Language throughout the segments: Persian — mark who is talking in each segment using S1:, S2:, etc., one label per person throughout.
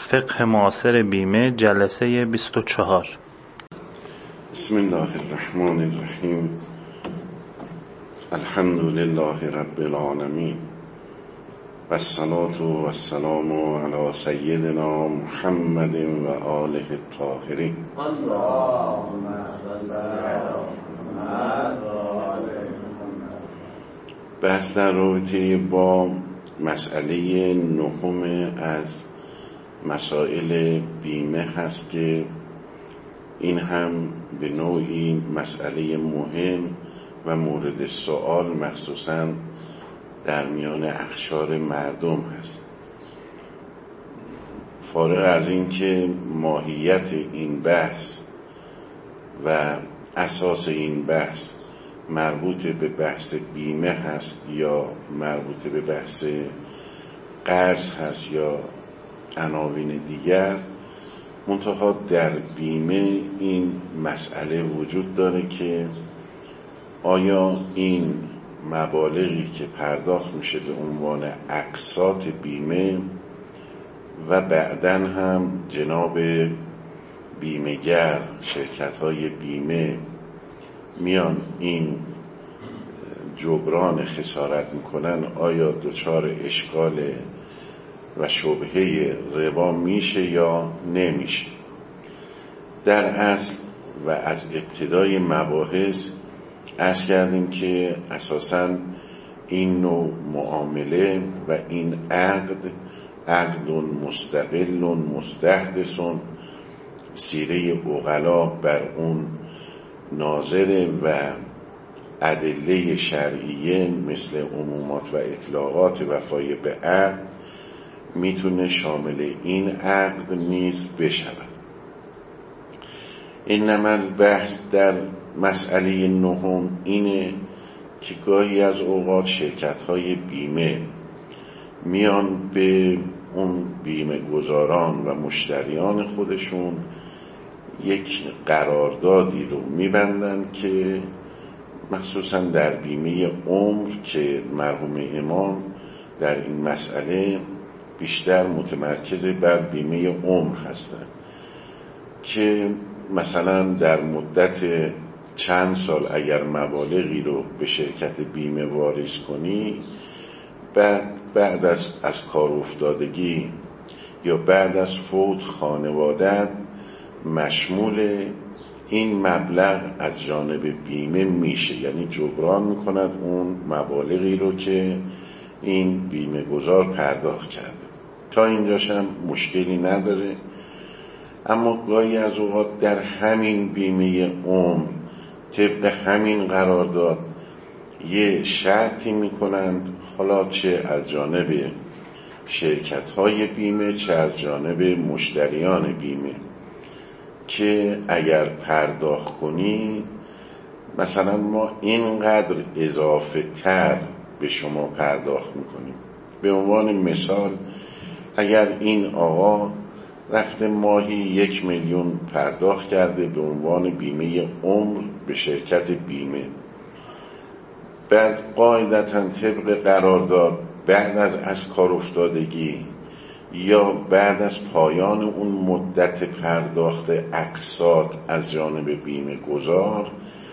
S1: فقه معاصر بیمه جلسه 24.
S2: بسم الله الرحمن الرحیم. الحمد لله رب العالمین و الصلاة و السلام علی سیدنا محمد و آله الطاهرین. بحث در رابطه با مسئله نهم از مسائل بیمه هست که این هم به نوعی مسئله مهم و مورد سؤال مخصوصا در میان اقشار مردم هست. فارغ از این که ماهیت این بحث و اساس این بحث مربوط به بحث بیمه هست یا مربوط به بحث قرض هست یا عناوین دیگر، منتها در بیمه این مسئله وجود داره که آیا این مبالغی که پرداخت میشه به عنوان اقساط بیمه و بعداً هم جناب بیمه‌گر شرکت‌های بیمه میان این جبران خسارت میکنن، آیا دچار اشکال و شبهه ربا میشه یا نمیشه. در اصل و از ابتدای مباحث عرض کردیم که اساساً این نوع معامله و این عقد مستقل مستحدث، سیره عقلا بر اون ناظر و ادله شرعیه مثل عمومات و اطلاقات وفای به عقد میتونه شامل این عقد نیز بشود. انما بحث در مسئله نهم اینه که گاهی از اوقات شرکت‌های بیمه میان به اون بیمه گذاران و مشتریان خودشون یک قراردادی رو میبندن که مخصوصا در بیمه عمر که مرحوم امام در این مسئله بیشتر متمرکز بر بیمه عمر هستن، که مثلا در مدت چند سال اگر مبالغی رو به شرکت بیمه واریز کنی، بعد از کار افتادگی یا بعد از فوت خانوادت مشمول این مبلغ از جانب بیمه میشه، یعنی جبران میکند اون مبالغی رو که این بیمه گذار پرداخت کرده. تا اینجاش هم مشکلی نداره. اما گاهی از اوقات در همین بیمه عمر طبق همین قرارداد یه شرطی میکنند، حالا چه از جانب شرکت‌های بیمه چه از جانب مشتریان بیمه، که اگر پرداخت کنی مثلا ما اینقدر اضافه تر به شما پرداخت میکنیم. به عنوان مثال اگر این آقا رفته ماهی 1 میلیون پرداخت کرده به عنوان بیمه عمر به شرکت بیمه، بعد قاعدتاً طبق قرارداد بعد از کار افتادگی یا بعد از پایان اون مدت پرداخت اقساط از جانب بیمه گذار،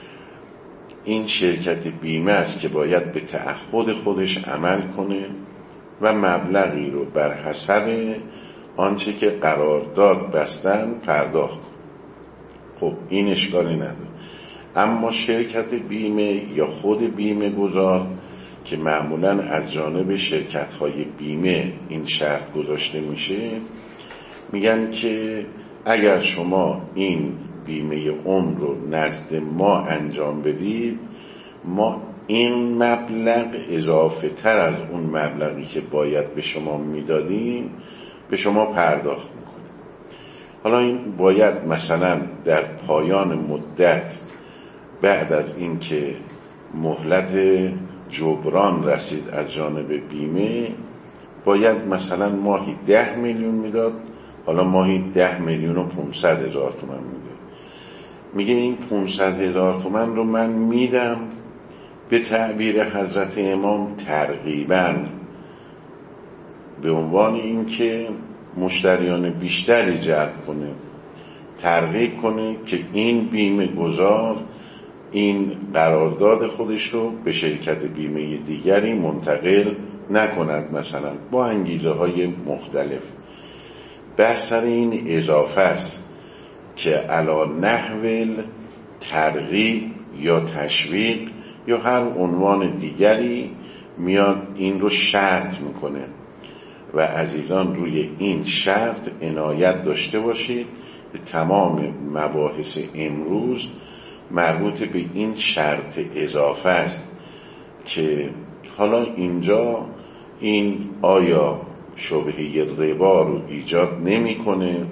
S2: این شرکت بیمه است که باید به تعهد خودش عمل کنه و مبلغی رو بر حسب آنچه که قرارداد بستن پرداخت کنه. خب این اشکالی نداره. اما شرکت بیمه یا خود بیمه گذار که معمولاً از جانب شرکت‌های بیمه این شرط گذاشته میشه، میگن که اگر شما این بیمه عمر رو نزد ما انجام بدید، ما این مبلغ اضافه تر از اون مبلغی که باید به شما میدادیم به شما پرداخت میکنیم. حالا این باید مثلا در پایان مدت بعد از اینکه مهلت جبران رسید از جانب بیمه، باید مثلا ماهی 10 میلیون میداد، حالا ماهی 10 میلیون و 500 هزار تومن میده. میگه این 500 هزار تومن رو من میدم به تعبیر حضرت امام ترغیباً، به عنوان این که مشتریان بیشتری جلب کنه، ترغیب کنه که این بیمه گذار این قرارداد خودش رو به شرکت بیمه دیگری منتقل نکند، مثلا با انگیزه های مختلف. بحث سر این اضافه است که علی نحو ترغیب یا تشویق یا هر عنوان دیگری میاد این رو شرط میکنه و عزیزان روی این شرط عنایت داشته باشید. تمام مباحث امروز مربوط به این شرط اضافه است که حالا اینجا این آیا شبهه ربا رو ایجاد نمیکنه؟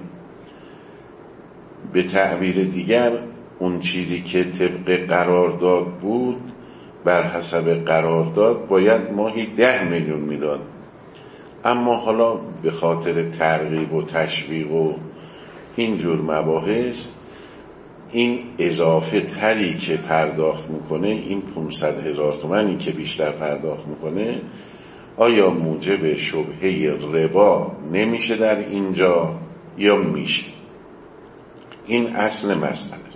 S2: به تعبیر دیگر اون چیزی که طبق قرارداد بود بر حسب قرارداد باید ماهی 10 میلیون میداد، اما حالا به خاطر ترغیب و تشویق و اینجور مباحث این اضافه تری که پرداخت میکنه، این 500,000 تومانی که بیشتر پرداخت میکنه، آیا موجب شبهه ربا نمیشه در اینجا یا میشه؟ این اصل مسئله است.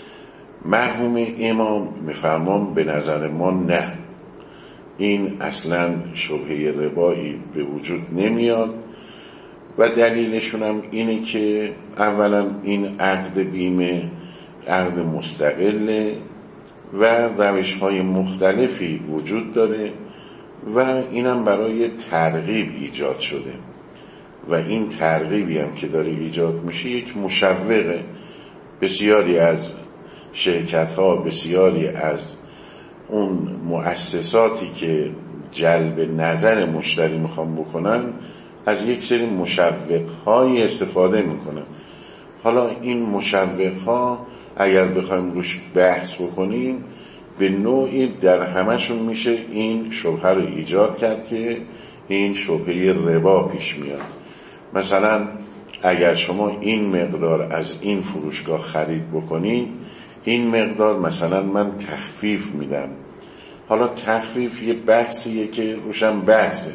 S2: مرحوم امام میفرمان به نظر ما نه، این اصلا شبهه ربایی به وجود نمیاد و دلیلشون هم اینه که اولا این عقد بیمه عقد مستقله و روش‌های مختلفی وجود داره و اینم برای ترغیب ایجاد شده و این ترغیبی هم که داره ایجاد میشه یک مشوقه. بسیاری از شرکت‌ها، بسیاری از اون مؤسساتی که جلب نظر مشتری میخوان بکنن از یک سری مشوق‌های استفاده میکنن. حالا این مشوق‌ها اگر بخوایم روش بحث بکنیم به نوعی در همشون میشه این شبهه رو ایجاد کرد که این شبهه ربا پیش میاد. مثلا اگر شما این مقدار از این فروشگاه خرید بکنید، این مقدار مثلا من تخفیف میدم. حالا تخفیف یه بحثیه که روشم بحثه،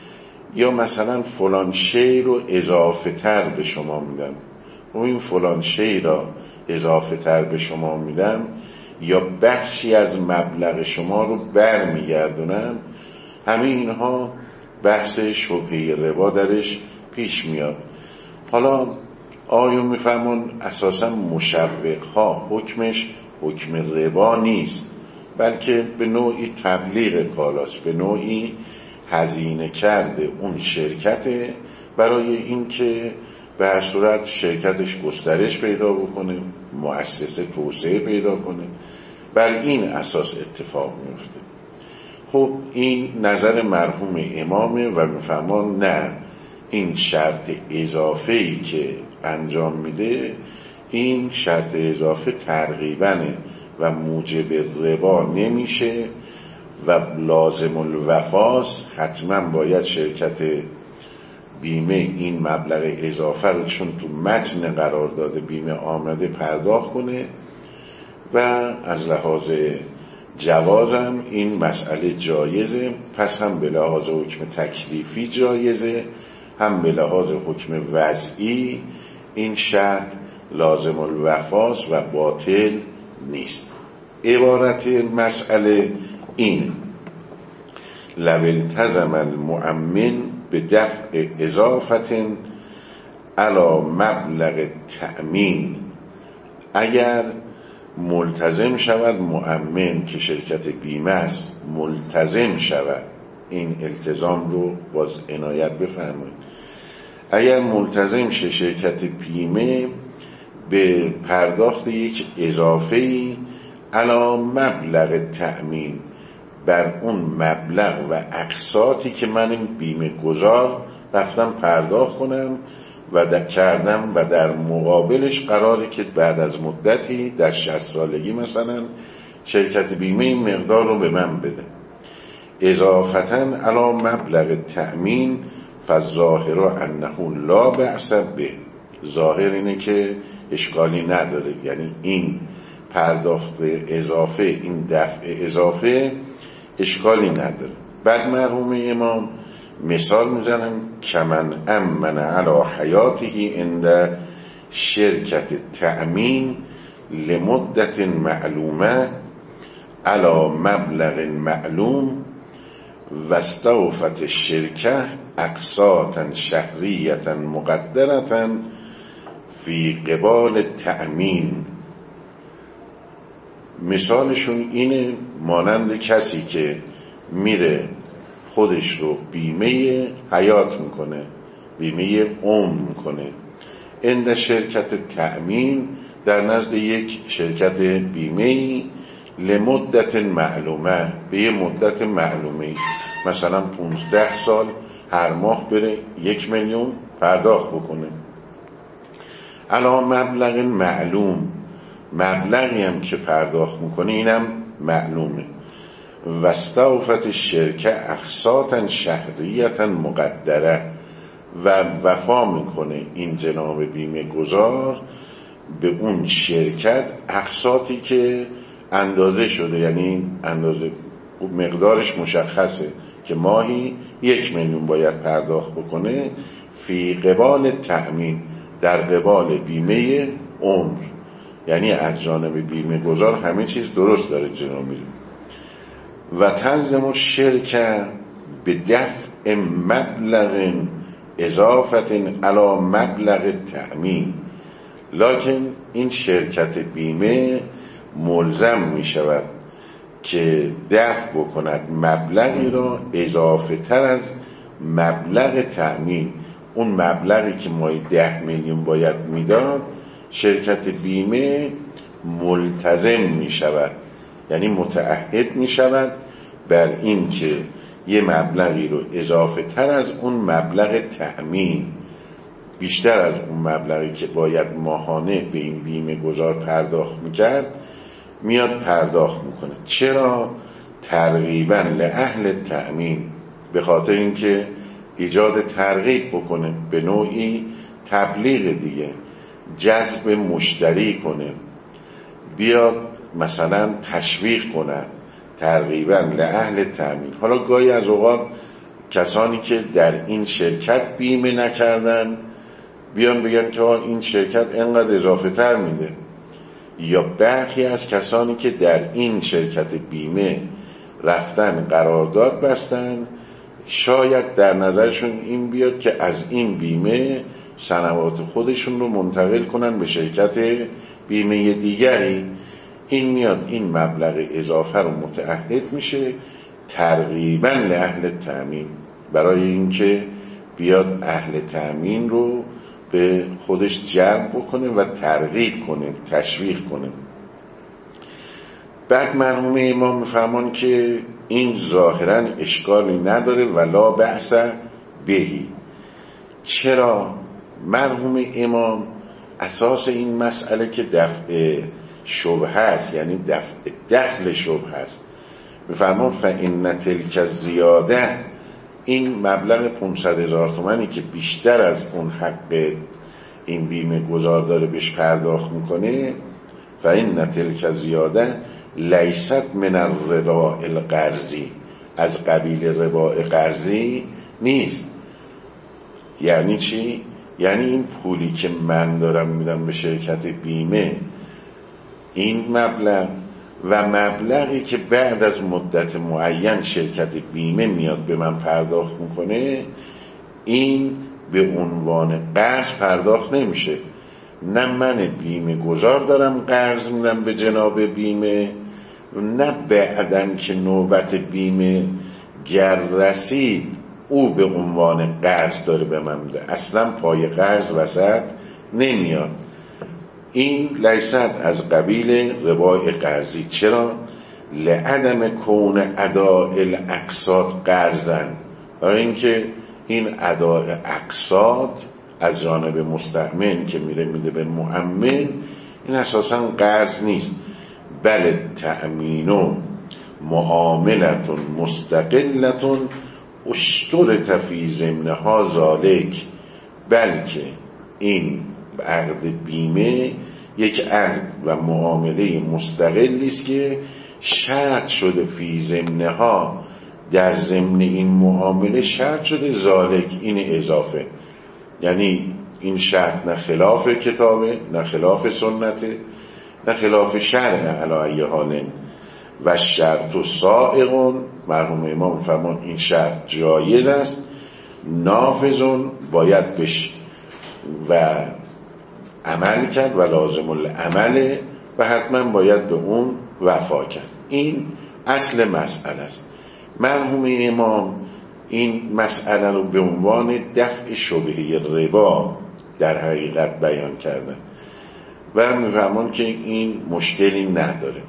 S2: یا مثلا فلان شی رو اضافه تر به شما میدم و این فلان شی را اضافه تر به شما میدم یا بخشی از مبلغ شما رو بر میگردونم. همه اینها بحث شبهه ربا درش پیش میاد. حالا آیون میفهمون اساسا مشوقها حکمش حکم ربا نیست، بلکه به نوعی تبلیغ کالاست، به نوعی هزینه کرده اون شرکته برای اینکه به هر صورت شرکتش گسترش پیدا بکنه، مؤسسه توسعه پیدا کنه، بر این اساس اتفاق میفته. خب این نظر مرحوم امامه و میفهمان نه، این شرط اضافه‌ای که انجام میده این شرط اضافه ترغیبنه و موجب ربا نمیشه و لازم الوفاست. حتما باید شرکت بیمه این مبلغ اضافه رو چون تو متن قرارداد بیمه آمده پرداخت کنه و از لحاظ جوازم این مسئله جایزه. پس هم به لحاظ حکم تکلیفی جایزه، هم به لحاظ حکم وضعی این شرط لازم الوفاست و باطل نیست. عبارت مسئله این: لو التزم المؤمن به دفع اضافت علی مبلغ تأمین، اگر ملتزم شود مؤمن که شرکت بیمه است، ملتزم شود، این التزام رو باز عنایت بفرمایید، اگر ملتزم شه شرکت بیمه به پرداخت یک اضافه‌ای علی مبلغ تأمین، بر اون مبلغ و اقساطی که من این بیمه گذار رفتم پرداخت کنم و کردم و در مقابلش قراره که بعد از مدتی در 60 سالگی مثلا شرکت بیمه این مقدار رو به من بده اضافتن علی مبلغ تأمین، فالظاهر انه لا بأس به، ظاهر اینه که اشکالی نداره، یعنی این پرداخت اضافه، این دفع اضافه اشکالی نداره. بعد مرحوم امام مثال میزنم کمن امن علی حیاته عند شرکت تأمین لمدت معلومه علی مبلغ معلوم و استوفت الشرکه اقساطا شهریه مقدره فی قبال تأمین. مثالشون اینه مانند کسی که میره خودش رو بیمه حیات میکنه، بیمه عمر میکنه عند شرکت تأمین، در نزد یک شرکت بیمه، لمدت معلومه، به یه مدت معلومه، مثلا 15 سال هر ماه بره 1 میلیون پرداخت بکنه علی مبلغ معلوم، مبلغی هم که پرداخت میکنه اینم معلومه. و استوفت الشرکه اقساطا شهریه مقدره، و وفا میکنه این جناب بیمه گذار به اون شرکت اقساطی که اندازه شده، یعنی اندازه مقدارش مشخصه که ماهی 1 میلیون باید پرداخت بکنه، فی قبال تأمین، در قبال بیمه عمر، یعنی از جانب بیمه گذار همه چیز درست داره جلو میره. و تلزم الشرکه به دفع مبلغ اضافت علی مبلغ تأمین، لکن این شرکت بیمه ملزم می شود که دفع بکند مبلغی را اضافه تر از مبلغ تأمین. اون مبلغی که ماهی 10 میلیون باید میداد، شرکت بیمه ملتزم می شود، یعنی متعهد می شود بر این که یه مبلغی رو اضافه تر از اون مبلغ تأمین، بیشتر از اون مبلغی که باید ماهانه به این بیمه گذار پرداخت میکرد میاد پرداخت میکنه. چرا؟ ترغیبا لأهل تأمین، به خاطر اینکه ایجاد ترغیب بکنه، به نوعی تبلیغ دیگه، جذب مشتری کنه، بیاد مثلا تشویق کنه، ترغیبا لأهل تأمین. حالا گاهی از اوقات کسانی که در این شرکت بیمه نکردن بیان بگن که این شرکت اینقدر اضافه تر میده، یا برخی از کسانی که در این شرکت بیمه رفتن قرارداد بستن، شاید در نظرشون این بیاد که از این بیمه سنوات خودشون رو منتقل کنن به شرکت بیمه دیگری. این میاد این مبلغ اضافه رو متعهد میشه ترغیبا لأهل تأمین، برای اینکه بیاد اهل تأمین رو به خودش جلب بکنه و ترغیب کنه، تشویق کنه. بعد مرحوم امام میفرمان که این ظاهرا اشکالی نداره ولا بأس بهی. چرا؟ مرحوم امام اساس این مسئله که دفع شبهه است، یعنی دفع دخل شبهه است، میفرمان فإن تلک الزیاده، این مبلغ 500,000 تومانی که بیشتر از اون حق این بیمه گذار داره بهش پرداخت میکنه، فإن تلک الزیاده لیست من الربا القرضی، از قبیل ربا قرضی نیست. یعنی چی؟ یعنی این پولی که من دارم میدم به شرکت بیمه، این مبلغ و مبلغی که بعد از مدت معین شرکت بیمه میاد به من پرداخت میکنه، این به عنوان قرض پرداخت نمیشه. نه من بیمه گذار دارم قرض میدم به جناب بیمه، نه بعدن که نوبت بیمه گر رسید او به عنوان قرض داره به من میده، اصلا پای قرض وسط نمیاد. این لیست از قبیل ربای قرضی. چرا؟ لعدم کون اداء الاقساط قرضن، برای اینکه این اداء اقساط از جانب مستأمن که میده به مؤمن، این اساسا قرض نیست، بل تأمین معاملت مستقلت اشترط فی ضمنها ذالک، بلکه این عقد بیمه یک عقد و معامله مستقلی است که شرط شده فی ضمنها، در ضمن این معامله شرط شده ذالک، این اضافه، یعنی این شرط نه خلاف کتابه، نه خلاف سنته، نه خلاف شرع علی ای حال، و شرط سائغ، مرحوم امام فرمان این شرط جایز است، نافذون باید بش و عمل کرد و لازم العمل و حتما باید به اون وفا کرد. این اصل مسئله است. مرحوم امام این مسئله رو به عنوان دفع شبهه ربا در حقیقت بیان کردن و میفهمون که این مشکلی نداره.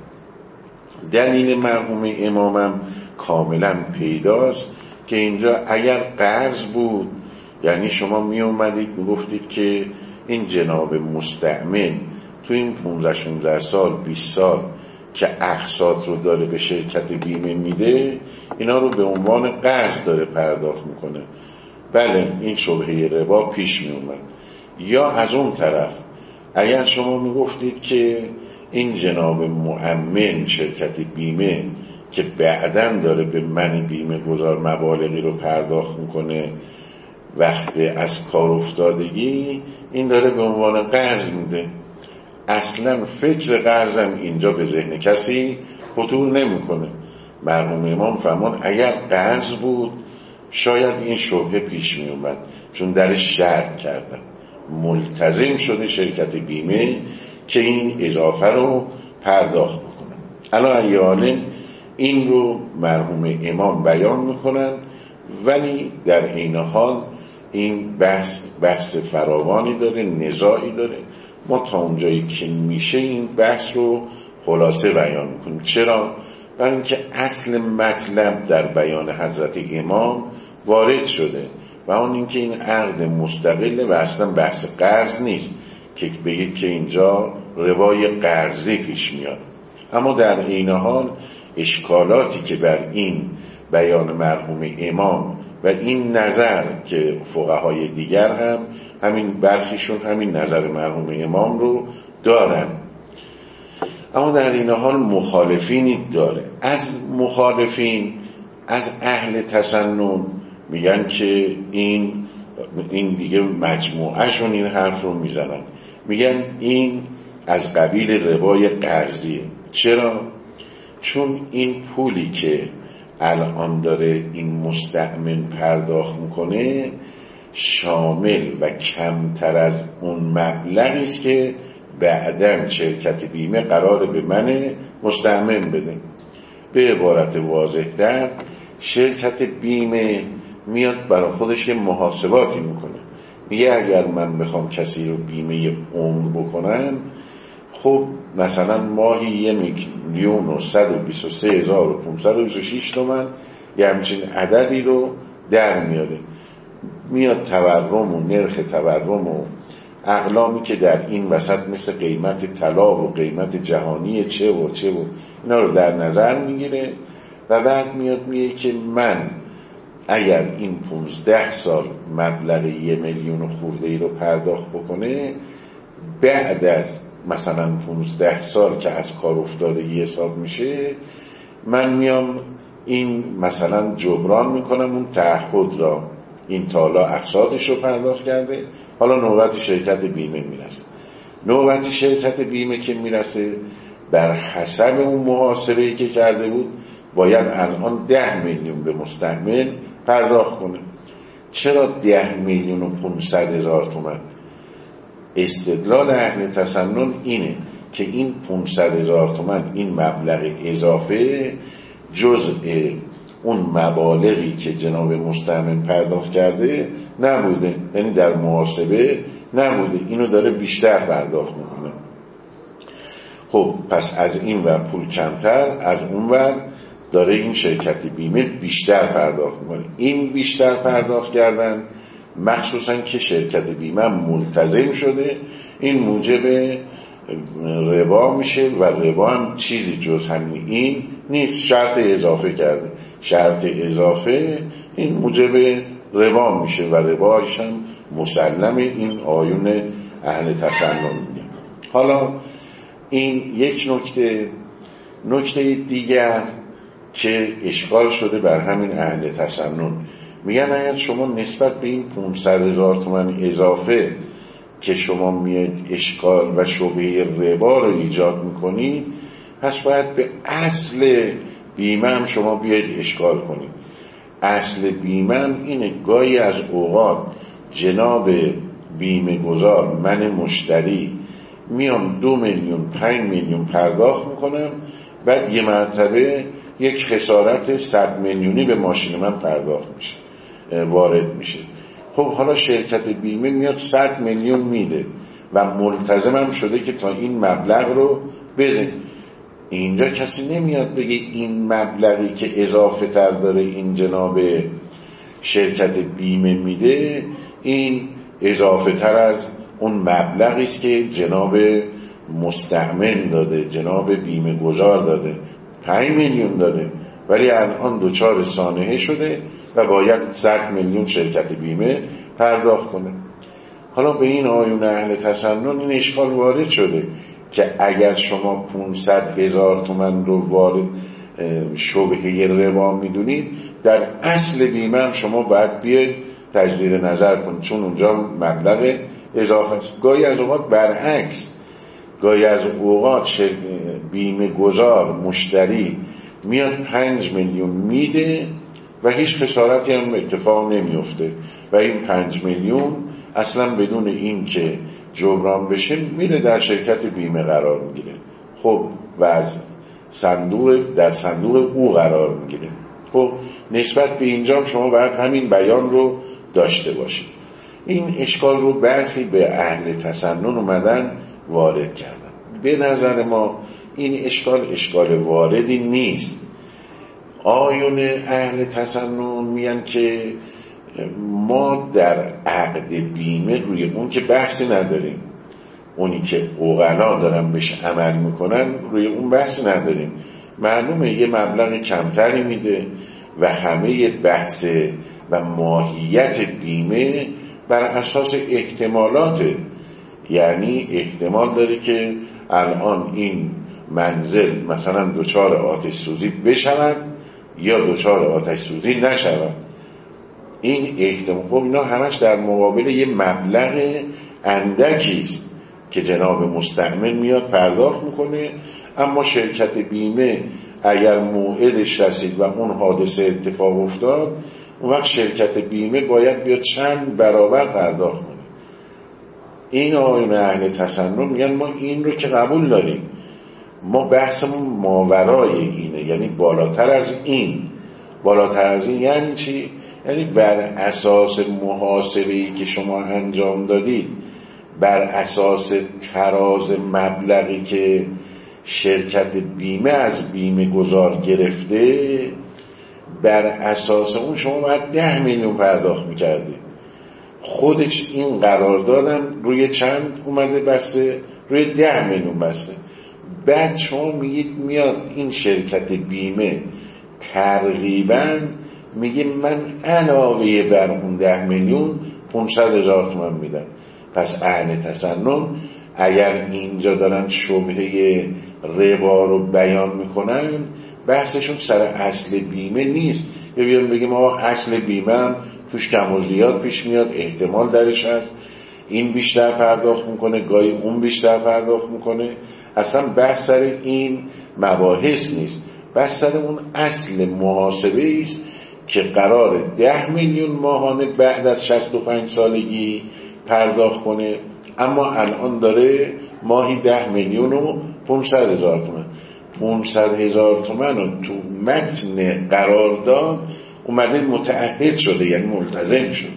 S2: دلیل مرحوم امامم کاملا پیداست که اینجا اگر قرض بود، یعنی شما می اومدید می گفتید که این جناب مستعمل تو این 15-16 سال 20 سال که اقساط رو داره به شرکت بیمه میده، اینا رو به عنوان قرض داره پرداخت میکنه، بله این شبهه ربا پیش می اومد. یا از اون طرف اگر شما می گفتید که این جناب مؤمن شرکت بیمه که بعداً داره به من بیمه گذار مبالغی رو پرداخت میکنه وقت از کار افتادگی، این داره به عنوان قرض میده، اصلا فکر قرضم اینجا به ذهن کسی خطور نمیکنه. مرحوم امام فرمان اگر قرض بود شاید این شبهه پیش می اومد، چون درش شرط کردن، ملتزم شده شرکت بیمه که این اضافه رو پرداخت بکنن. الان ایالن این رو مرحوم امام بیان میکنن، ولی در این حال این بحث فراوانی داره، نزاعی داره. ما تا اونجایی که میشه این بحث رو خلاصه بیان میکنیم. چرا؟ برای اینکه اصل مطلب در بیان حضرت امام وارد شده و اون اینکه این عقد مستقله و اصلا بحث قرض نیست که بگید که اینجا روای قرضی پیش میاد. اما در این حال اشکالاتی که بر این بیان مرحوم امام و این نظر که فقهای دیگر هم همین برخیشون همین نظر مرحوم امام رو دارن، اما در این حال مخالفینی داره. از مخالفین، از اهل تسنن میگن که این دیگه مجموعهشون این حرف رو میزنن، میگن این از قبیل روای قرضیه. چرا؟ چون این پولی که الان داره این مستأمن پرداخت میکنه شامل و کمتر از اون مبلغی است که بعداً شرکت بیمه قراره به من مستأمن بده. به عبارت واضح‌تر شرکت بیمه میاد برای خودش محاسباتی میکنه، میگه اگر من بخوام کسی رو بیمه عمر بکنم، خب مثلا ماهی 1,123,526 تومان یه همچین عددی رو در میاره. میاد تورم و نرخ تورم و اقلامی که در این وسط مثل قیمت طلا و قیمت جهانی چه و اینا رو در نظر میگیره و بعد میاد میگه که من اگر این 15 سال مبلغ 1,000,000 خورده ای رو پرداخت بکنه، بعد از مثلا 15 سال که از کار افتادگی حساب میشه، من میام این مثلا جبران میکنم اون تعهد را، این تالا اقساطش رو پرداخت کرده، حالا نوبت شرکت بیمه میرسه. نوبت شرکت بیمه که میرسه بر حسب اون محاسبه‌ای که کرده بود باید الان 10 میلیون به مستعمل پرداخت کنه. چرا 10,500,000 تومان؟ استدلال اهل تسنن اینه که این 500,000 تومان این مبلغ اضافه جزء اون مبالغی که جناب مستعمل پرداخت کرده نبوده، یعنی در محاسبه نبوده، اینو داره بیشتر پرداخت میکنه. خب پس از این ور پول کمتر، از اون ور داره این شرکت بیمه بیشتر پرداخت میکنه. این بیشتر پرداخت کردن مخصوصا که شرکت بیمه ملتزم شده، این موجب ربا میشه و ربا هم چیزی جز همین این نیست، شرط اضافه کرده. شرط اضافه این موجب ربا میشه و رباش هم مسلم این آیون اهل تسنن میگه. حالا این یک نکته دیگر که اشکال شده بر همین اهل تسنن. میگن اگر شما نسبت به این 500,000 تومان اضافه که شما میاد اشکال و شبهه ربا رو ایجاد میکنید، پس باید به اصل بیمه هم شما بیاید اشکال کنید. اصل بیمه هم اینه، گاهی از اوقات جناب بیمه گذار، من مشتری میام 2 میلیون 5 میلیون پرداخت میکنم، بعد یه مرتبه یک خسارت 100 میلیونی به ماشین من پرداخت میشه، وارد میشه. خب حالا شرکت بیمه میاد 100 میلیون میده و ملتزمم شده که تا این مبلغ رو بده. اینجا کسی نمیاد بگه این مبلغی که اضافه تر داره این جناب شرکت بیمه میده، این اضافه تر از اون مبلغی است که جناب مستأمن داده، جناب بیمه گذار داده. 5 میلیون داده ولی الان دوچار سانحه شده و باید 100 میلیون شرکت بیمه پرداخت کنه. حالا به این آیون اهل تسنن این اشکال وارد شده که اگر شما 500,000 تومان رو وارد شبهه ربا میدونید، در اصل بیمه هم شما باید بیاید تجدید نظر کنید، چون اونجا مبلغ اضافه است. گاهی از اوقات برعکس، گاهی از اوقات بیمه گذار مشتری میاد 5 میلیون میده و هیچ خسارتی هم اتفاق نمیفته و این 5 میلیون اصلا بدون این که جبران بشه میره در شرکت بیمه قرار میگیره. خب و از در صندوق او قرار میگیره. خب نسبت به اینجا شما باید همین بیان رو داشته باشید. این اشکال رو برخی به اهل تسنن اومدن وارد کردن. به نظر ما این اشکال واردی نیست. آیون اهل تسنن میگن که ما در عقد بیمه روی اون که بحثی نداریم، اونی که عقلا دارن بهش عمل میکنن روی اون بحثی نداریم. معلومه یه مبلغ کمتری میده و همه بحث و ماهیت بیمه بر اساس احتمالاته. یعنی احتمال داره که الان این منزل مثلا دچار آتش سوزی بشود یا دچار آتش سوزی نشود. این احتمال، خب اینا همش در مقابل یه مبلغ اندکیست که جناب مستأمن میاد پرداخت میکنه. اما شرکت بیمه اگر موعدش رسید و اون حادثه اتفاق افتاد، اون وقت شرکت بیمه باید بیاد چند برابر پرداخت کنه. این آیون اهل تسنن میگن ما این رو که قبول داریم، ما بحثمون ماورای اینه، یعنی بالاتر از این. بالاتر از این یعنی چی؟ یعنی بر اساس محاسبه‌ای که شما انجام دادید، بر اساس تراز مبلغی که شرکت بیمه از بیمه گذار گرفته، بر اساس اون شما باید 10 میلیون پرداخت میکردید. خودش این قرار دادن روی چند اومده بسته؟ روی 10 میلیون بسته. بعد شما میگید میاد این شرکت بیمه تقریبا میگه من علاوه بر اون 10 میلیون 500,000 تومان میدم. پس اهل تسنن اگر اینجا دارن شبهه ربا رو بیان میکنن، بحثشون سر اصل بیمه نیست. یا بیان بگیم آقا اصل بیمه هم توش کم و زیاد پیش میاد، احتمال درش هست، این بیشتر پرداخت میکنه، گاهی اون بیشتر پرداخت میکنه. اصلا بحث سر این مباحث نیست، بحث سر اون اصل محاسبه است که قرار 10 میلیون ماهانه بعد از 65 سالگی پرداخت کنه، اما الان داره ماهی 10 میلیون و 500,000 تومان. 500,000 تومان رو تو متن قرارداد اومده متعهد شده، یعنی ملتزم شده،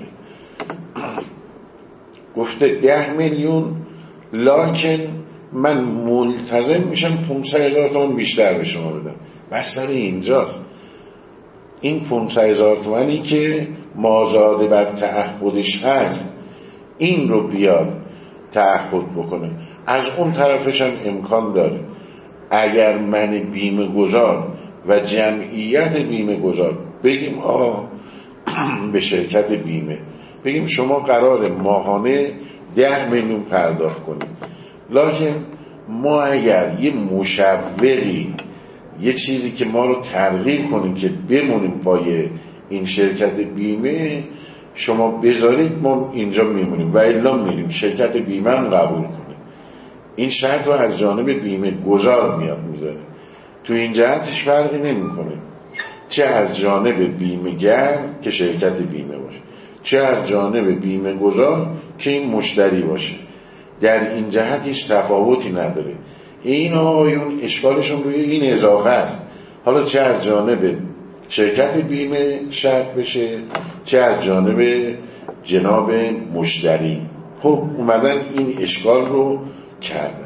S2: گفته 10 میلیون لکن من ملتزم میشم 500,000 تومان بیشتر به شما بدم. بس سر اینجاست. این 500,000 تومانی که مازاد بر تعهدش هست، این رو بیاد تعهد بکنه. از اون طرفش هم امکان داره اگر من بیمه گذار و جمعیت بیمه گذار بگیم آقا به شرکت بیمه بگیم شما قرار ماهانه 10 میلیون پرداخت کنیم، لکن ما اگر یه مشوقی یه چیزی که ما رو ترغیب کنیم که بمونیم پای این شرکت بیمه، شما بذارید ما اینجا میمونیم و الا میریم شرکت بیمه هم قبول کنه. این شرط رو از جانب بیمه گذار میاد میذاره. تو این جهتش فرقی نمیکنه چه از جانب بیمه گر که شرکت بیمه باشه، چه از جانب بیمه گذار که این مشتری باشه. در این جهت هیچ تفاوتی نداره. این آقایون اشکالشون روی این اضافه است. حالا چه از جانب شرکت بیمه شرط بشه، چه از جانب جناب مشتری. خب اومدن این اشکال رو کردن.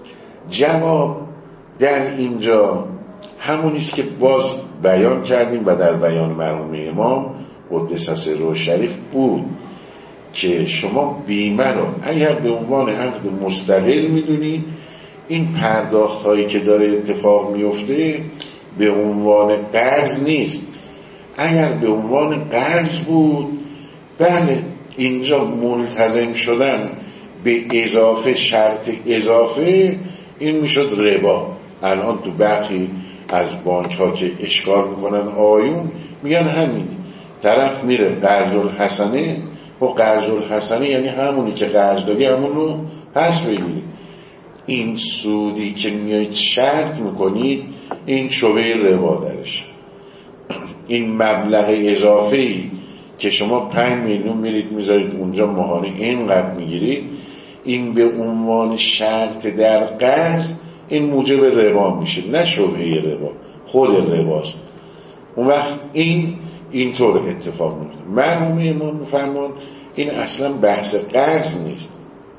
S2: جواب در اینجا همونیست که باز بیان کردیم و در بیان مرحوم امام قدس سره شریف بود که شما بیمه رو اگر به عنوان عقد مستقل میدونید، این پرداخت هایی که داره اتفاق میفته به عنوان قرض نیست. اگر به عنوان قرض بود، بله اینجا ملتزم شدن به اضافه شرط اضافه، این میشد ربا. الان تو برخی از بانک ها که اشکال میکنن آیون میگن همین طرف میره قرض الحسنه، و قرض الحسنه یعنی همونی که قرض دادی همون رو پس بگیری. این سودی که میایید شرط میکنید این شبه ربا درش. این مبلغ اضافه‌ای که شما 5 میلیون میرید میذارید اونجا ماهانه اینقدر میگیرید، این به عنوان شرط در قرض این موجب ربا میشه، نه شبهه ربا، خود رباست. اون وقت اینطور اتفاق میفته. مرحوم امام میفرمان این اصلا بحث قرض نیست.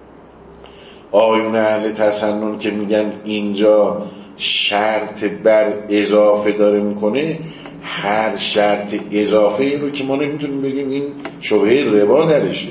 S2: آیون اهل تسنن که میگن اینجا شرط بر اضافه داره میکنه، هر شرط اضافه ای رو که ما نمیتونیم بگیم این شبهه ربا درشه.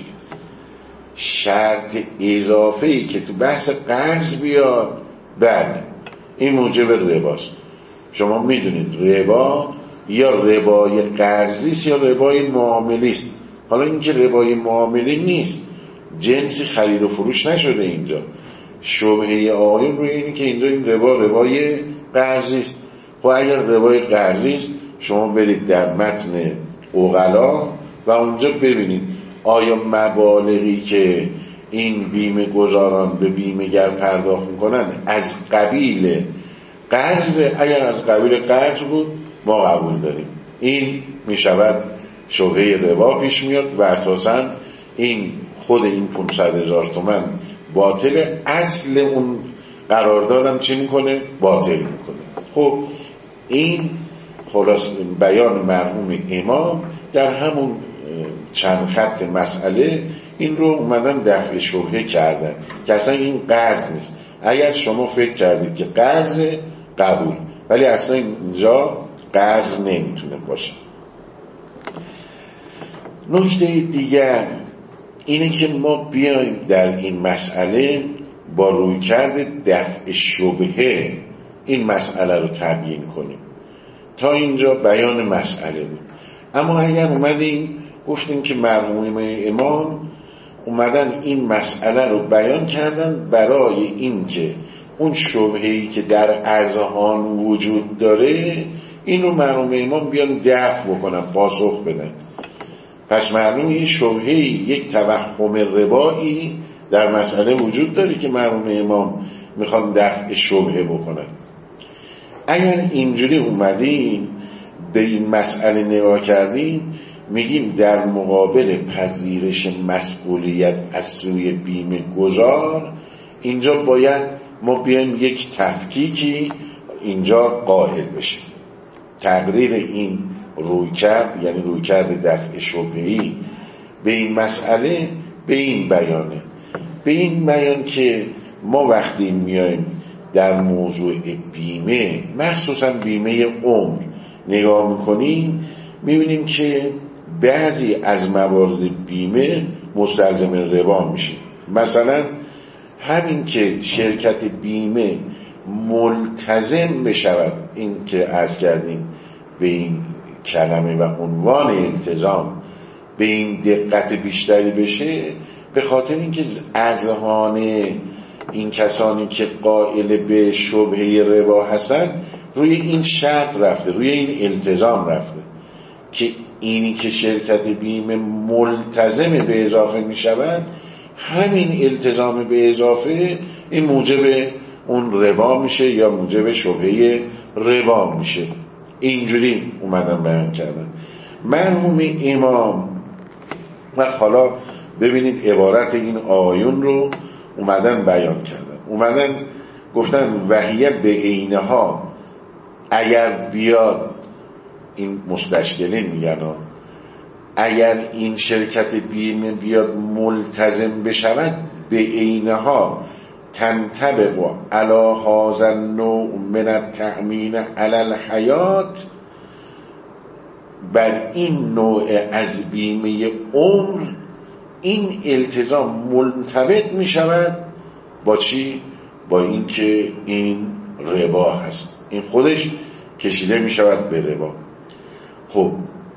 S2: شرط اضافه ای که تو بحث قرض بیاد، بله این موجب رباست. شما میدونید ربا یا ربای قرضی است یا ربای معاملی است. حالا این که ربای معاملی نیست، جنسی خرید و فروش نشده اینجا. شبهه آیون روی اینه که اینجا این ربای قرضی است. خب اگر ربای قرضی است، شما برید در متن عقلا و اونجا ببینید آیا مبالغی که این بیمه گذاران به بیمه گر پرداخت میکنن از قبیل قرض. اگر از قبیل قرض بود ما قبول داریم، این میشود شبهه ربا پیش میاد و اساساً این خود این 500,000 تومان باطل، اصل اون قراردادم چی میکنه؟ باطل میکنه. خب این خلاص بیان مرحوم امام در همون چند خط مسئله این رو اومدن دفع شبهه کردن که اصلا این قرض نیست. اگر شما فکر کردید که قرض، قبول، ولی اصلا اینجا قرض نمیتونه باشه. نکته دیگر اینه که ما بیایم در این مسئله با رویکرد دفع شبهه این مسئله رو تبیین کنیم. تا اینجا بیان مسئله بود. اما اگر اومدیم گفتیم که مرحوم امام اومدن این مسئله رو بیان کردن برای این که اون شبهه‌ای که در اذهان وجود داره این رو مرحوم امام بیان دفع بکنن، پاسخ بدن. پس معلوم این شبهه‌ای، یک توهم ربایی در مسئله وجود داره که مرحوم امام میخوان دفع شبهه بکنن. اگر اینجوری اومدیم به این مسئله نگاه کردیم، میگیم در مقابل پذیرش مسئولیت از سوی بیمه گذار اینجا باید ما بیایم یک تفکیکی اینجا قائل بشیم. تقریر این رویکرد یعنی رویکرد دفع شبهه‌ای به این مسئله به این بیانه، به این بیان که ما وقتی میایم در موضوع بیمه، مخصوصا بیمه عمر نگاه میکنیم، میبینیم که بعضی از موارد بیمه مستلزم ربا میشه. مثلا همین که شرکت بیمه ملتزم بشود، این که عرض کردیم به این کلمه و عنوان التزام به این دقت بیشتری بشه، به خاطر اینکه اذهان این کسانی که قائل به شبهه ربا هستن روی این شرط رفته، روی این التزام رفته که اینی که شرکت بیمه ملتزم به اضافه می شود، همین التزام به اضافه این موجب اون ربا میشه یا موجب شبهه ربا میشه. اینجوری اومدن بیان کردن مرحوم امام. و حالا ببینید عبارت این آیون رو اومدن بیان کردن، اومدن گفتن وحیه به عینها، اگر بیاد این مستشکلین میگن اگر این شرکت بیمه بیاد ملتزم بشود به عینها تنطبق علی هذا النوع من التأمین علی الحیات، بر این نوع از بیمه عمر این التزام منطبق می شود با چی؟ با این که این ربا هست، این خودش کشیده می شود به ربا. خب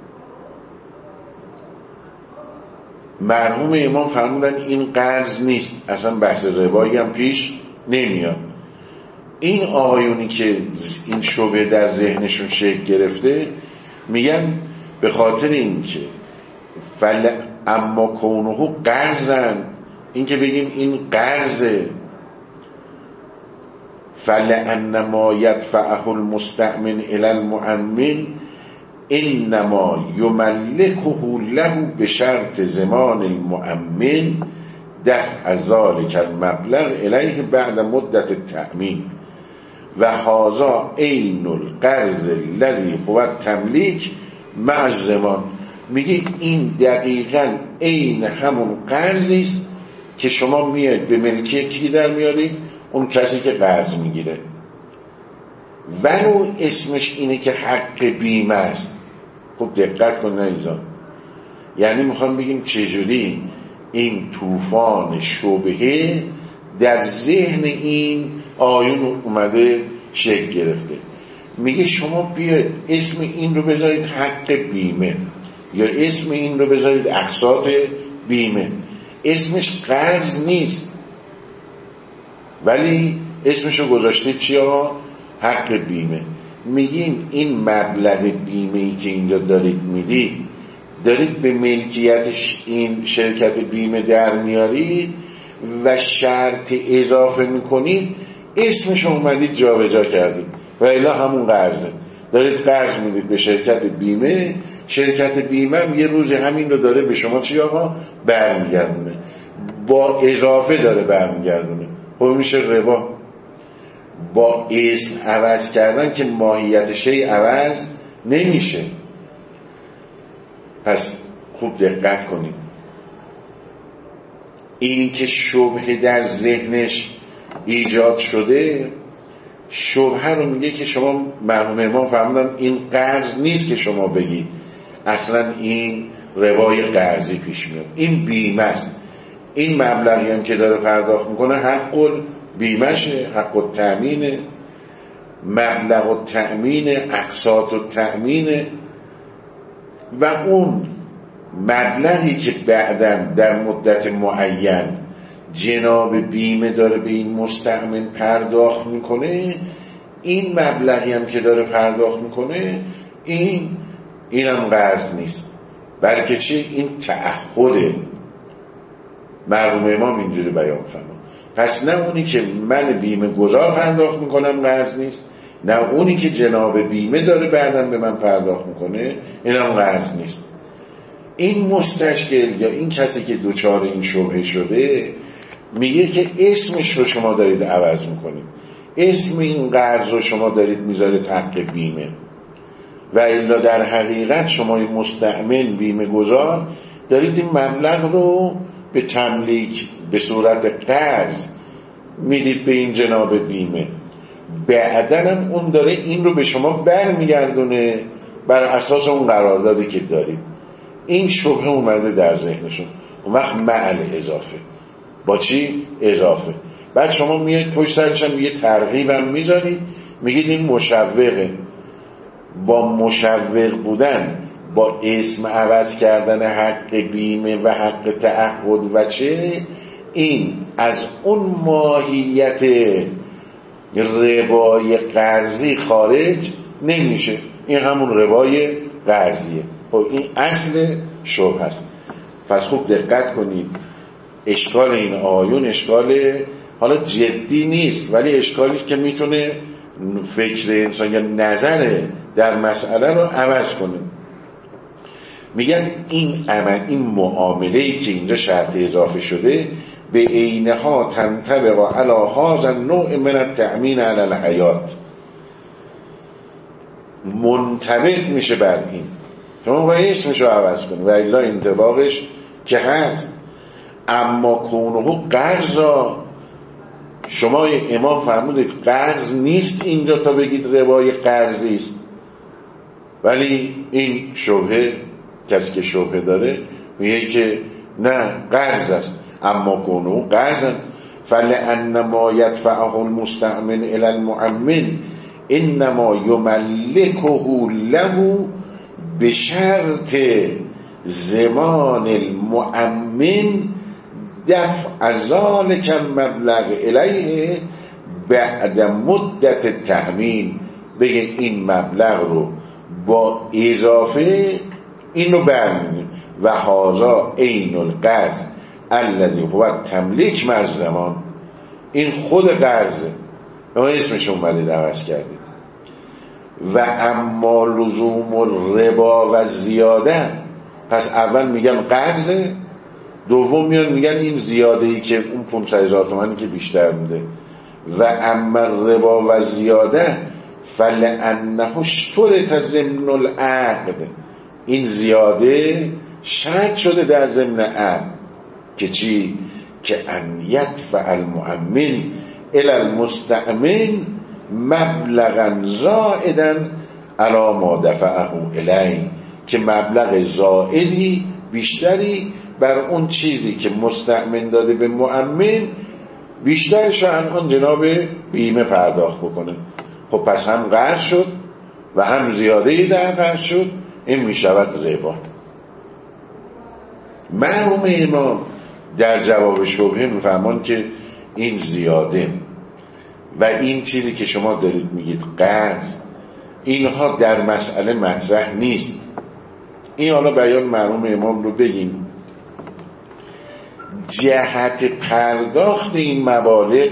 S2: مرحوم امام فرمودن این قرض نیست، اصلا بحث ربایی هم پیش نمیاد. این آقایونی که این شبه در ذهنشون شکل گرفته میگن به خاطر این که اما کونه قرضن، این که بگیم این قرضه، فلانما یدفعه المستأمن الی المؤمن انما یملکه له به شرط ضمان المؤمن دفع ذلک المبلغ الیه بعد مدت التأمین و هذا عین القرض الذی هو التملیک مع الضمان. میگه این دقیقاً عین همون قرضی است که شما میاد به ملکیت کی در میارید؟ اون کسی که قرض میگیره، ولو اسمش اینه که حق بیمه است. خب دقت کن ایزان، یعنی میخوام بگیم چجوری این طوفان شبهه در ذهن این آیون اومده شکل گرفته. میگه شما بیاید اسم این رو بذارید حق بیمه یا اسم این رو بذارید اقساط بیمه، اسمش قرض نیست ولی اسمش رو گذاشتید چیا؟ حق بیمه. میگیم این مبلغ بیمه‌ای که اینجا دارید میدید، دارید به ملکیتش این شرکت بیمه در میارید و شرط اضافه میکنید، اسمش اومدید جا به جا کردید و الی همون قرضه، دارید قرض میدید به شرکت بیمه، شرکت بیمه هم یه روز همین رو داره به شما چی آقا؟ برمیگردونه، با اضافه داره برمیگردونه. خب میشه ربا. با اسم عوض کردن که ماهیت شی عوض نمیشه. پس خوب دقت کنید، این که شبهه در ذهنش ایجاد شده، شبهه رو میگه که شما مرحوم امام فرمودن این قرض نیست که شما بگید، اصلا این ربای قرضی پیش میاد، این بیمه است. این مبلغی هم که داره پرداخت میکنه حق بیمهشه، حق التأمینه، مبلغ التأمینه، اقساط التأمینه، و اون مبلغی که بعداً در مدت معین جناب بیمه داره به این مستأمن پرداخت میکنه، این مبلغی هم که داره پرداخت میکنه اینم قرض نیست، بلکه چی؟ این تعهده. مرحوم امام اینجوری بیان فرمود. پس نه اونی که من بیمه گذار پرداخت میکنم قرض نیست، نه اونی که جناب بیمه داره بعداً به من پرداخت میکنه اینم قرض نیست. این مستشکل یا این کسی که دوچار این شبهه شده میگه که اسمش رو شما دارید عوض میکنید، اسم این قرض رو شما دارید میذارید حق بیمه، و الا در حقیقت شما این مستأمن بیمه گذار دارید این مبلغ رو به تملیک به صورت قرض میدید به این جناب بیمه، بعدن اون داره این رو به شما برمیگردونه بر اساس اون قراردادی که دارید. این شبهه اومده در ذهنشون، اون وقت معل اضافه. با چی؟ اضافه. بعد شما میاد پشت سرش هم یه ترغیبم میذارید، میگید این مشوقه. با مشوق بودن، با اسم عوض کردن حق بیمه و حق تعهد و چه، این از اون ماهیت ربای قرضی خارج نمیشه. این همون ربای قرضیه. خب این اصل شبهه است. پس خوب دقت کنید، اشکال این آیون اشکال حالا جدی نیست، ولی اشکالی که میتونه فکر انسان یا نظر در مسئله رو عوض کنه. میگن این عمل، این معامله‌ای که اینجا شرط اضافه شده به عینها تنطبق علی هذا النوع من التأمین علی الحیات، منطبق میشه بر این. شما باید اسمش رو عوض کنید و الا انطباقش که هست. اما کونه قرضا، شما امام فرمودید قرض نیست اینجا تا بگید ربای قرضی است، ولی این شبهه، کسی که شبهه داره میگه که نه قرض است. اما کونه قرضا فلأن ما یدفعه المستأمن الی المؤمن انما یملکه له بشرط زمان المؤمن دفع ذلک المبلغ الیه بعد مدت التأمین. بگه این مبلغ رو با اضافه این رو برمینیم و هذا عین القرض الذی هو تملیک مع الزمان. این خود قرضه، ما اسمش اومده عوض کردید. و اما لزوم الربا و زیاده، پس اول میگن قرضه، دوم میان میگن این زیاده ای که اون 500,000 تومانی که بیشتر میده. و اما ربا و زیاده فلأنه اشترط ضمن العقد، این زیاده شرط شده در ضمن عقد که چی؟ که ان یدفع المؤمن الی المستأمن مبلغا زائدا علی ما دفعه الیه، که مبلغ زائدی بیشتری بر اون چیزی که مستأمن داده به مؤمن بیشترش آن جناب بیمه پرداخت بکنه. خب پس هم قرض شد و هم زیاده‌ای در قرض شد، این میشود ربا. مرحوم امام در جواب شبهه میفرمان که این زیاده و این چیزی که شما دارید میگید قرض، اینها در مسئله مطرح نیست. این حالا بیان مرحوم امام رو بگیم. جهت پرداخت این مبالغ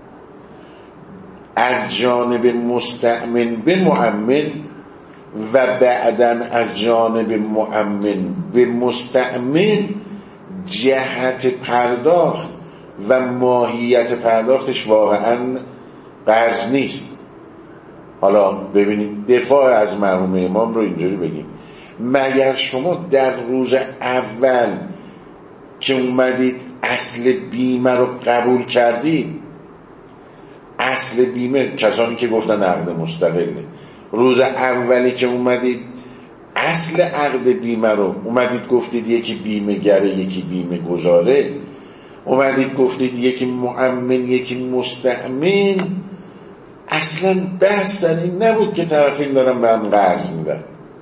S2: از جانب مستأمن به مؤمن و بعداً از جانب مؤمن به مستأمن، جهت پرداخت و ماهیت پرداختش واقعاً قرض نیست. حالا ببینید دفاع از مرحوم امام رو اینجوری بگیم. مگر شما در روز اول که اومدید اصل بیمه رو قبول کردید؟ اصل بیمه کسانی که گفتن عقد مستقله، روز اولی که اومدید اصل عقد بیمه رو اومدید گفتید یکی بیمه گره یکی بیمه گذاره، اومدید گفتید یکی مؤمن یکی مستأمن، اصلا بحث این نبود که طرفین دارن به هم قرض میدن.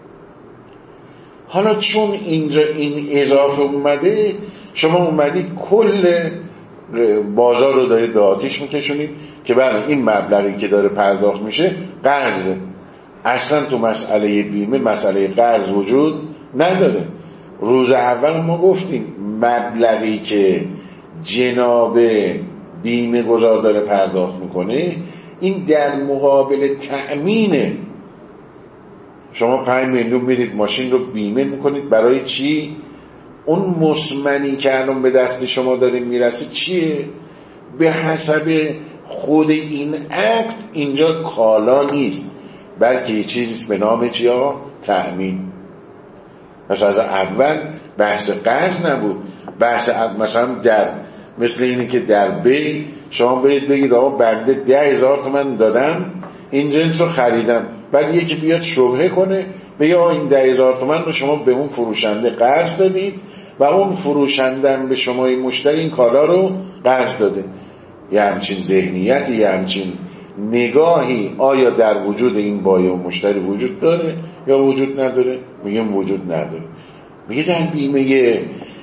S2: حالا چون اینجا این اضافه اومده، شما اومدید کل بازار رو دارید به آتیش میکشونید که بله این مبلغی که داره پرداخت میشه قرضه. اصلا تو مسئله بیمه مسئله قرض وجود نداره. روز اول ما گفتیم مبلغی که جناب بیمه گذار داره پرداخت میکنه این در مقابل تأمینه. شما 5 میلیون میدید ماشین رو بیمه میکنید برای چی؟ اون مسمنی که الان به دست شما داره میرسه چیه؟ به حسب خود این عقد اینجا کالا نیست، بلکه یه چیزیست به نام چیا؟ تأمین. پس از اول بحث قرض نبود، بحث مثلا در مثل اینه که در بی شما برید بگید آقا بنده 10,000 تومان دادم این جنس رو خریدم، بعد یکی بیاد شبهه کنه بگه آقا این 10,000 تومان رو شما به اون فروشنده قرض دادید و اون فروشنده به شما این مشتری این کالا رو قرض داده. یه همچین ذهنیتی، یه همچین نگاهی آیا در وجود این بایع و مشتری وجود داره یا وجود نداره؟ میگم وجود نداره. میگه در بیمه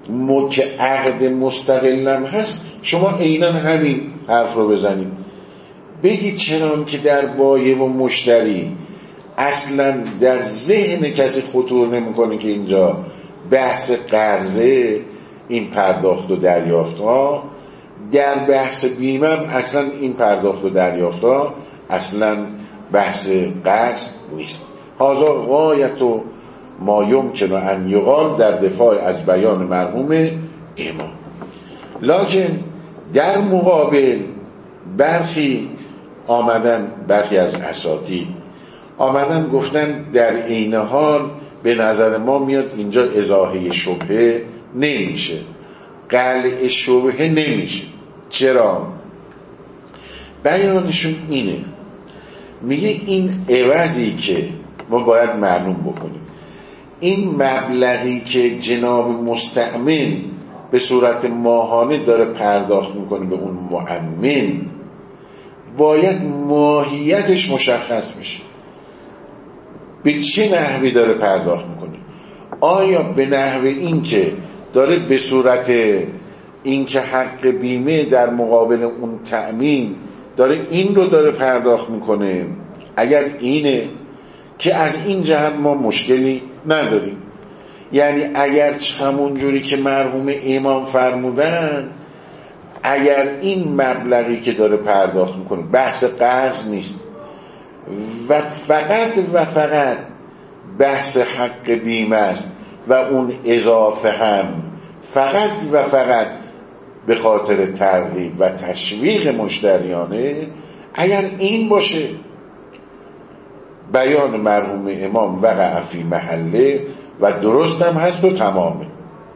S2: که عقد مستقلم هست، شما عیناً همین حرف رو بزنید، بگید چنان که در بایع و مشتری اصلا در ذهن کسی خطور نمیکنه که اینجا بحث قرضه، این پرداخت و دریافت ها، در بحث بیمه اصلا این پرداخت و دریافت ها اصلا بحث قرض نیست. هذا غایت و ما یمکن ان یقال در دفاع از بیان مرحوم امام. لکن در مقابل برخی از اساتید آمدن گفتن در این حال به نظر ما میاد اینجا ازاحه شبهه نمیشه، قلع شبهه نمیشه. چرا؟ بیانشون اینه، میگه این عوضی که ما باید معلوم بکنیم، این مبلغی که جناب مستأمن به صورت ماهانه داره پرداخت میکنه به اون مؤمن، باید ماهیتش مشخص میشه، به چه نحوی داره پرداخت میکنه. آیا به نحو این که داره به صورت این که حق بیمه در مقابل اون تأمین داره این رو داره پرداخت میکنه؟ اگر اینه که از این جهت ما مشکلی نداریم، یعنی اگر همون جوری که مرحوم امام فرمودن، اگر این مبلغی که داره پرداخت میکنه بحث قرض نیست و فقط بحث حق بیمه است و اون اضافه هم فقط به خاطر ترغیب و تشویق مشتریانه، اگر این باشه بیان مرحوم امام وقع فی محله و درست هم هست و تمامه.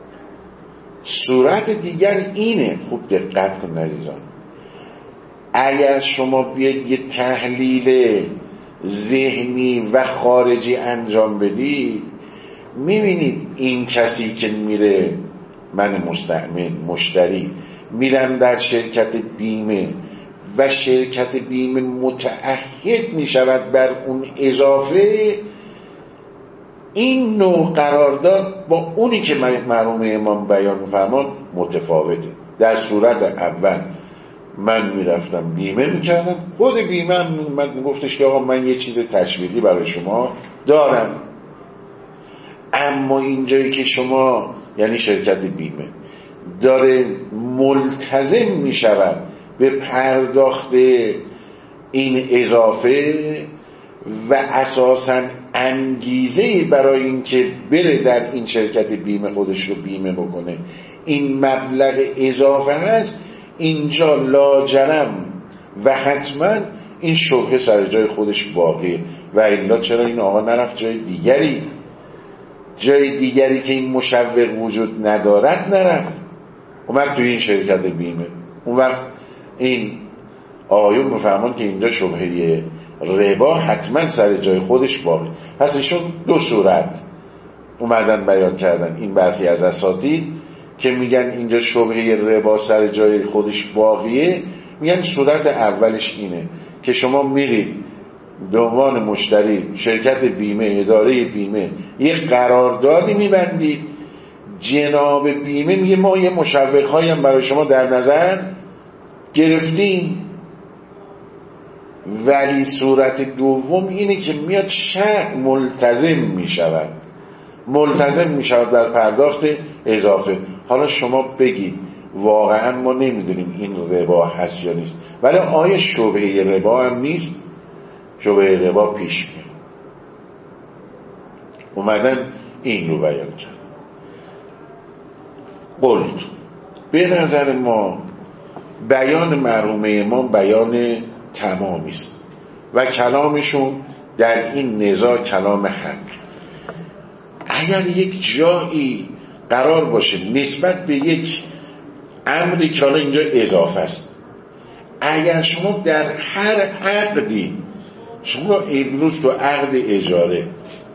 S2: صورت دیگر اینه، خوب دقت کن عزیزان، اگر شما بیاید یه تحلیل ذهنی و خارجی انجام بدید، میبینید این کسی که میره، من مستأمن مشتری میرم در شرکت بیمه و شرکت بیمه متعهد میشود بر اون اضافه، این نوع قرارداد با اونی که مرحوم امام بیان فرمان متفاوته. در صورت اول من میرفتم بیمه میکردم، خود بیمه هم میگفتش که آقا من یه چیز تشویقی برای شما دارم، اما اینجایی که شما یعنی شرکت بیمه داره ملتزم میشود به پرداخت این اضافه و اساساً انگیزه برای اینکه بره در این شرکت بیمه خودش رو بیمه بکنه این مبلغ اضافه هست، اینجا لاجرم و حتما این شبهه سر جای خودش باقیه. و الا چرا این آقا نرفت جای دیگری که این مشوق وجود ندارد نرفت، اومد توی این شرکت بیمه؟ اون وقت این آقایون میفهمن که اینجا شبهه ربا حتما سر جای خودش باقی. پس ایشون دو صورت اومدن بیان کردن، این برخی از اساتید که میگن اینجا شبهه ربا سر جای خودش باقیه، میگن صورت اولش اینه که شما میرید به عنوان مشتری شرکت بیمه، اداره بیمه، یه قراردادی میبندید، جناب بیمه میگه ما یه مشوق‌هایی هم برای شما در نظر گرفتیم. ولی صورت دوم اینه که میاد شرع ملتزم میشود بر پرداخت اضافه. حالا شما بگید واقعا ما نمیدونیم این ربا هست یا نیست، ولی آیا شبهه ربا هم نیست؟ شبهه ربا پیش میاد. اومدن این رو بیان کرد. قلت به نظر ما بیان مرحوم امام بیان تمامی است و کلامشون در این نزاع کلام حق. اگر یک جایی قرار باشه نسبت به یک امری که حالا اینجا اضافه است، اگر شما در هر عقدی، شما امروز تو عقد اجاره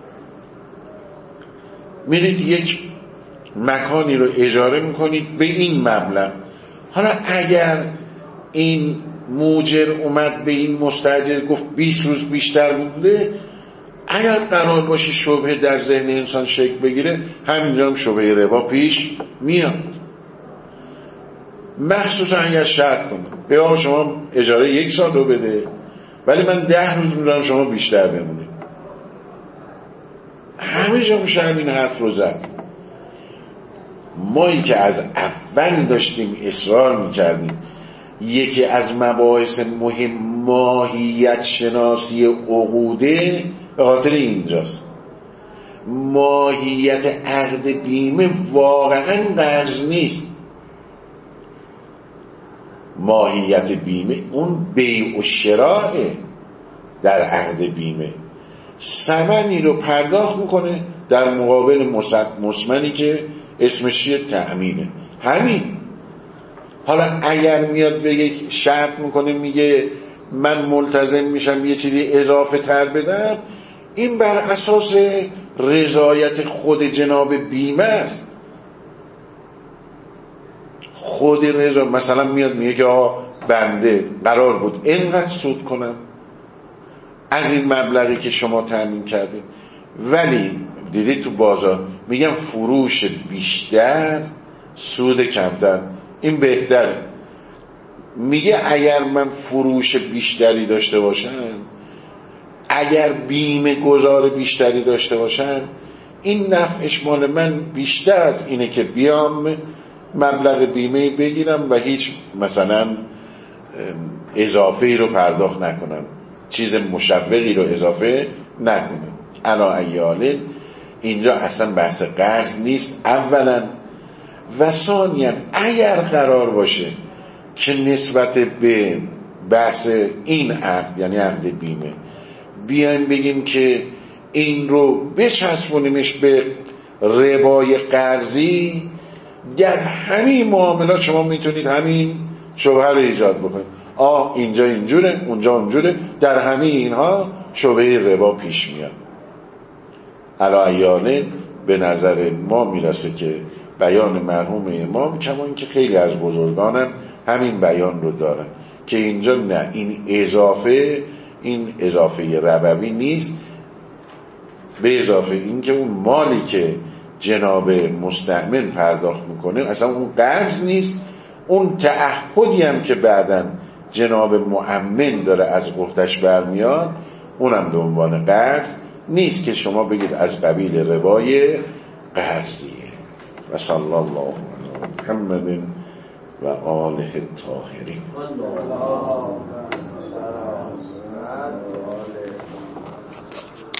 S2: میرید یک مکانی رو اجاره میکنید به این مبلغ، حالا اگر این موجر اومد به این مستاجر گفت 20 روز بیشتر بوده، اگر قرار باشه شبهه در ذهن انسان شکل بگیره، همینجا هم شبهه ربا پیش میاد. مخصوصا اگر شرط کنه به آقا شما اجاره 1 سال رو بده، ولی من 10 روز میذارم شما بیشتر بمونید. همه جا میشه همین حرف رو زد. مایی که از اول داشتیم اصرار میکردیم یکی از مباحث مهم ماهیت شناسی عقوده، به خاطر اینجاست. ماهیت عقد بیمه واقعا قرض نیست. ماهیت بیمه اون بیع و شراء در عقد بیمه. ثمنی رو پرداخت میکنه در مقابل مسمنی که اسمش چیه؟ تأمینه. همین. حالا اگر میاد به یک شرط میکنه میگه من ملتزم میشم یه چیزی اضافه تر بدم، این بر اساس رضایت خود جناب بیمه است. خود رضا مثلا میاد میگه که بنده قرار بود اینقدر سود کنم از این مبلغی که شما تامین کردید، ولی دیدید تو بازار میگم فروش بیشتر سود کمتر، این بهتره. میگه اگر من فروش بیشتری داشته باشم، اگر بیمه گذار بیشتری داشته باشم، این نفعش مال من بیشتر از اینه که بیام مبلغ بیمه بگیرم و هیچ مثلا اضافه‌ای رو پرداخت نکنم، چیز مشوقی رو اضافه نکنم. علا ایاله اینجا اصلا بحث قرض نیست اولا، و ثانیا اگر قرار باشه که نسبت به بحث این عقد، یعنی عقد بیمه، بیایم بگیم که این رو بچسبونیمش به ربای قرضی، در همین معاملات شما میتونید همین شبهه رو ایجاد بکنید. اینجا اینجوره، اونجا اونجوره، در همه اینها شبهه ربا پیش میاد. علایانه به نظر ما میرسه که بیان مرحوم امام، کما اینکه خیلی از بزرگانم همین بیان رو دارن که اینجا نه، این اضافه ربوی نیست، به اضافه این که اون مالی که جناب مستأمن پرداخت میکنه اصلا اون قرض نیست، اون تعهدی هم که بعداً جناب مؤمن داره از عهده‌اش برمیاد اونم به عنوان قرض نیست که شما بگید از قبیل ربای قرضیه. و صلی الله علی محمد و آله الطاهرین.